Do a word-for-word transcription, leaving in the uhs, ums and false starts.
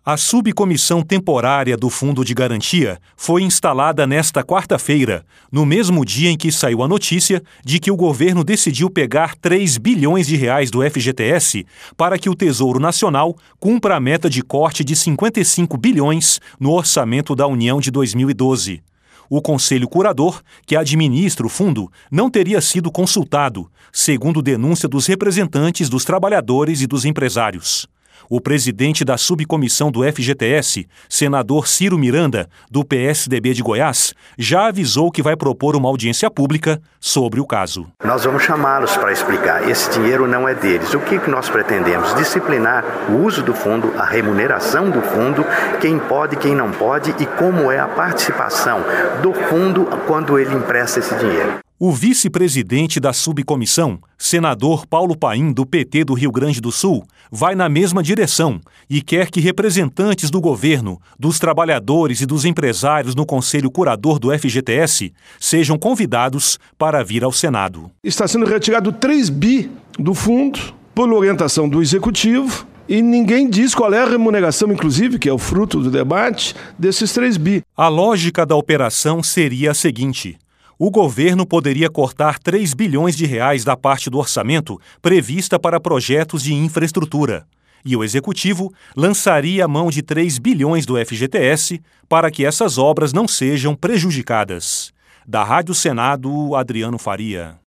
A subcomissão temporária do Fundo de Garantia foi instalada nesta quarta-feira, no mesmo dia em que saiu a notícia de que o governo decidiu pegar três bilhões de reais do F G T S para que o Tesouro Nacional cumpra a meta de corte de cinquenta e cinco bilhões no orçamento da União de dois mil e doze. O Conselho Curador, que administra o fundo, não teria sido consultado, segundo denúncia dos representantes dos trabalhadores e dos empresários. O presidente da subcomissão do F G T S, senador Ciro Miranda, do P S D B de Goiás, já avisou que vai propor uma audiência pública sobre o caso. Nós vamos chamá-los para explicar. Esse dinheiro não é deles. O que que nós pretendemos? Disciplinar o uso do fundo, a remuneração do fundo, quem pode, quem não pode e como é a participação do fundo quando ele empresta esse dinheiro. O vice-presidente da subcomissão, senador Paulo Paim, do P T do Rio Grande do Sul, vai na mesma direção e quer que representantes do governo, dos trabalhadores e dos empresários no Conselho Curador do F G T S sejam convidados para vir ao Senado. Está sendo retirado três bi do fundo por orientação do Executivo e ninguém diz qual é a remuneração, inclusive, que é o fruto do debate, desses três bi. A lógica da operação seria a seguinte: o governo poderia cortar três bilhões de reais da parte do orçamento prevista para projetos de infraestrutura, e o Executivo lançaria a mão de três bilhões do F G T S para que essas obras não sejam prejudicadas. Da Rádio Senado, Adriano Faria.